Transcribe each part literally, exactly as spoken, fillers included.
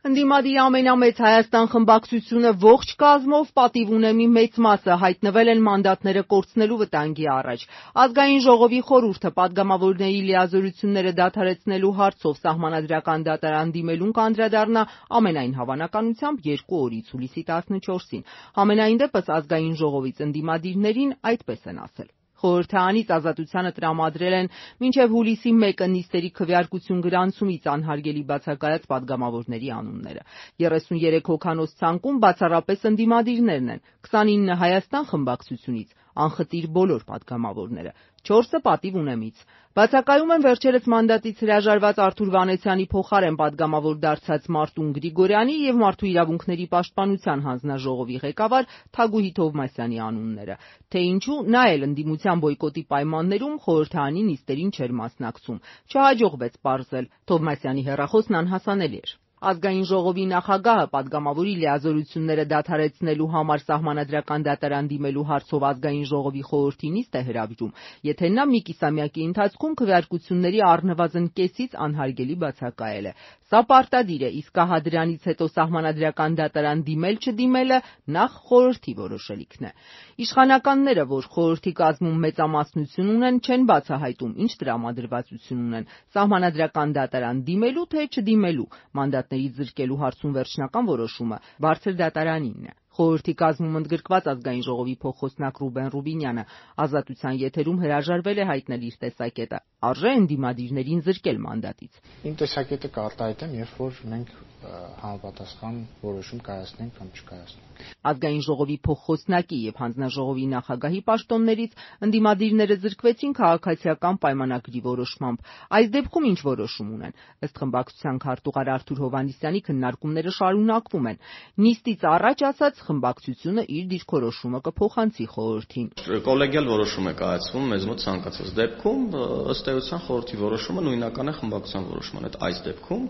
Ընդդիմադիրի ամենամեծ Հայաստան խմբակցությունը ողջ կազմով պատիվ ունեմի մեծ մասը հայտնվել են մանդատները կորցնելու վտանգի առաջ։ Ազգային ժողովի խորհուրդը պատգամավորների լիազորությունները դադարեցնելու հարցով սահմանադրական դատարան դիմելուն կանդրադառնա ամենայն հավանականությամբ երկու օրից՝ հուլիսի տասնչորսին։ Համենայն դեպս Ազգային ժողովից ընդդիմադիրներին այդպես են ասել։ Խորհրդարանից Ազատությանը տրամադրել են մինչև հուլիսի մեկը նիստերի քվեարկություն գրանցումից անհարգելի բացակայած պատգամավորների անունները։ երեսուներեք հոգանոց ցանկում բացառապես ընդդիմադիրներն են, քսանինը Հայաստան խմբակցությունից, անխտիր բոլոր պատգամավորները, չորսը պատիվ ունեմից։ Բացակայում են վերջերս մանդատից հրաժարված Արթուր Վանեցյանի փոխարեն պատգամավոր դարձած Մարտուն Գրիգորյանի և Մարդու իրավունքների պաշտպանության հանձնաժողովի ղեկավար Թագուհի Թովմասյանի անունները։ Թե ինչու նա էլ ընդդիմության բոյկոտի պայմաններում խորհրդարանի նիստերին չէր մասնակցում։ Չհաջողվեց պարզել, Թովմասյանի հեռախոսն անհասանելի էր։ Ազգային ժողովի նախագահը պատգամավորի լիազորությունները դադարեցնելու համար սահմանադրական դատարան դիմելու հարցով Ազգային ժողովի խորհրդի նիստ է հրավիրում, եթե նա մի կիսամյակի ընթացքում քվեարկությունների առնվազն կեսից անհարգելի բացակայել է։ Սա պարտադիր է, իսկ ահա դրանից հետո սահմանադրական դատարան դիմել-չդիմելը նախ խորհրդի որոշելիքն է։ Իշխանականները, որ խորհրդի կազմում մեծամասնություն ունեն, չեն բացահայտում, ինչ տրամադրվածություն ունեն՝ սահմանադրական դատարան դիմելու, թե չդիմելու։ Մանդատների զրկելու հարցում վերջնական որոշումը բարձր դատարանինն է։ Խորհրդի կազմում ընդգրկված Ազգային ժողովի փոխխոսնակ Ռուբեն Ռուբինյանը Ազատության եթերում հրաժարվել է հայտնել իր տեսակետը։ Արժե ընդդիմադիրներին զրկել մանդատից։ Իմ տեսակետը կարտահայտեմ, երբ որ մենք համապատասխան որոշում կայացնենք կամ չկայացնենք։ Ազգային ժողովի փոխխոսնակի եւ հանձնաժողովի նախագահի պաշտոններից ընդդիմադիրները զրկվեցին քաղաքացիական պայմանագրի որոշմամբ։ Այս դեպքում ինչ որոշում ունեն։ Ըստ խմբակցության քարտուղար Արթուր Հովհաննիսյանի քննարկումները շարունակվում են։ Նիստից առաջ ասած խմբակցությունը իր դիրքորոշումը կփոխանցի խորհրդին։ Կոլեգիալ որոշում է կայացվում մեզ մոտ ցանկացած դեպքում, ըստ էության խորհրդի որոշումը նույնական է խմբակցության որոշման հետ այս դեպքում։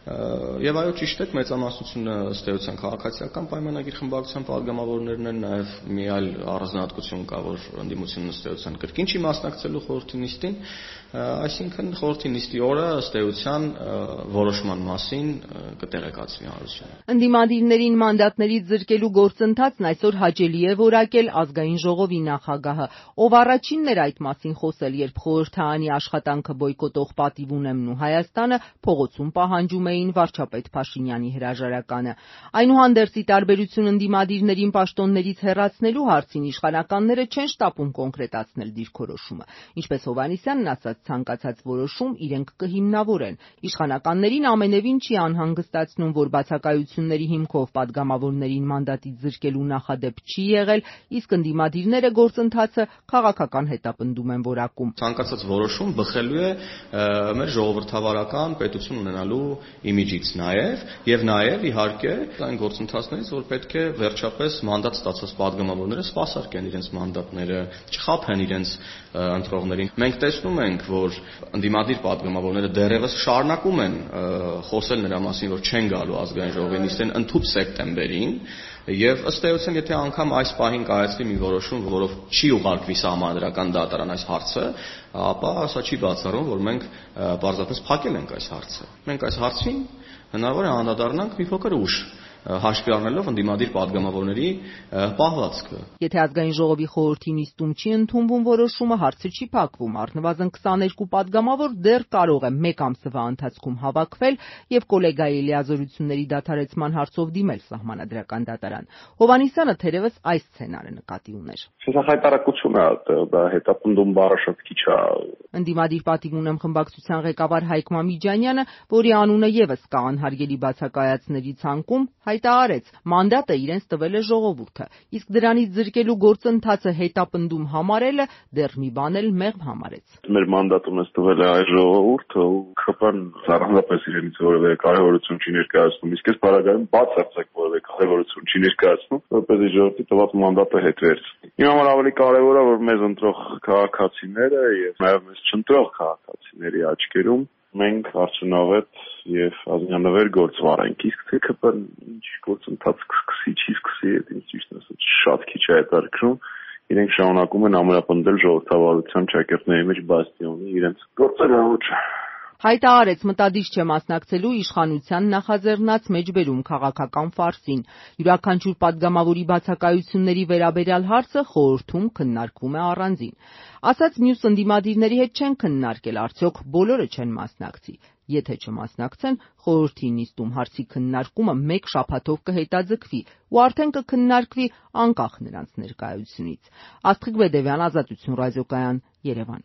Եվ այո, ճիշտ է, մեծամասնությունը ըստ էության քաղաքացիական պայմանագիր խմբակցության պատգամավորներն են, նաև մի այլ առանձնահատկություն կա, որ ընդդիմությունն ըստ էության կրկին չի մասնակցելու խորհրդի նիստին, այսինքն խորհրդի նիստի օրը ըստ էության որոշման մասին կտեղեկացվի հանրությունը։ Ընդդիմադիրներին մանդատներից զրկելու գործընթացն այսօր հաճելի է որակել Ազգային ժողովի նախագահը, ով առաջինն էր այդ մասին խոսել, երբ խորհրդարանի աշխատանքը բոյկոտող պատիվ ունեմն ու Հայաստանը փողոցում պահանջում էին վարչապետ Փաշինյանի հրաժարականը։ Այնուհանդերձ, ի տարբերություն ընդդիմադիրներին պաշտոններից հեռացնելու հարցին, իշխանականները չեն շտապում կոնկրետացնել դիրքորոշումը։ Ինչպես Հովհաննիսյանն ասաց, ցանկացած որոշում իրենք կհիմնավորեն։ Իշխանականներին ամենևին չի անհանգստացնում, որ բացակայությունների հիմքով պատգամավորներին մանդատից զրկելու նախադեպ չի եղել, իսկ ընդդիմադիրները գործընթացը քաղաքական հետապնդում են որակում։ Ցանկացած որոշում բխելու է մեր ժողովրդավարական պետություն ունենալու իմիջից նաև եւ նաև իհարկե այն գործընթացներից, որ պետք է վերջապես մանդատ ստացած պատգամավորները սպասարկեն իրենց մանդատները, չխաբեն իրենց ընտրողներին։ Մենք տեսնում ենք, որ ընդդիմադիր պատգամավորները դեռևս շարունակում են խոսել նրա մասին, որ չեն գալու ազգային ժողովի նիստին ընդհուպ սեպտեմբերին, եւ ըստ էության, եթե անգամ այս պահին կայացվի մի որոշում, որով չի ուղարկվի սահմանադրական դատարան այս հարցը, ապա սա չի բացառում, որ մենք պարզապես փակել ենք այս հարցը։ Մենք այս հարցին հնարավոր է անդրադառնանք մի փոքր ուշ, հաշվի առնելով ընդդիմադիր պատգամավորների պահվածքը։ Եթե Ազգային ժողովի խորհրդի նիստում չի ընդունվում որոշումը, հարցը չի փակվում։ Առնվազն քսաներկու պատգամավոր դեռ կարող է մեկ ամսվա ընթացքում հավաքվել եւ կոլեգիայի լիազորությունների դադարեցման հարցով դիմել սահմանադրական դատարան։ Հովհաննիսյանը թերևս այս սցենարը նկատի ուներ։ Սահայտարակություն է, դա հետապնդում բառը շատ քիչ է։ Ընդդիմադիր պատիվ ունեմ խմբակցության ղեկավար Հայկ Մամիջանյանը, որի անունը եւս կա անհարգելի բացակայածների ցանկում, հայտարարեց, մանդատը իրենց տվել է ժողովուրդը, իսկ դրանից զրկելու գործընթացը հետապնդում համարելը դեռ մի բան էլ մեղմ համարեց։ Մեր մանդատը մեզ տվել է այ ժողովուրդը ու ԿՊ-ն առանձնապես իրենից որևէ կարևորություն չի ներկայացնում, իսկ այս պարագայում բացարձակ որևէ կարևորություն չի ներկայացնում, որպեսզի ժողովրդի տված մանդատը հետ վերցվի։ Իմ համար ավելի կարևոր է, որ մեզ ընտրող քաղաքացիները եւ նաեւ մեզ չընտրող քաղաքացիների աչքերում մենք արդյունավետ եւ ազնիանվեր գործ վարենք, իսկ թե ԿՊ-ն ինչ գործընթաց կսկսի, չի սկսի, ինձ ճիշտ ասած շատ քիչ է հետաքրքրում։ Իրենք շարունակում են ամրապնդել ժողովրդավարության ճակերտների մեջ բաստիոնի իրենց գործերը, ոչ հայտարարեց մտադիր չէ մասնակցելու իշխանության նախաձեռնած մեջբերում քաղաքական ֆարսին։ Յուրաքանչյուր падգամավորի բացակայությունների վերաբերյալ հարցը խորհրդում քննարկվում է առանձին։ Ասաց մյուս ընդդիմադիրների հետ չեն քննարկել, արդյոք բոլորը չեն մասնակցի։ Եթե չմասնակցեն, խորհրդի նիստում հարցի քննարկումը մեկ շաբաթով կհետաձգվի ու արդեն կքննարկվի անկախ նրանց ներկայությունից։ Աստղիկ Բեդևյան, Ազատություն ռադիոկայան, Երևան։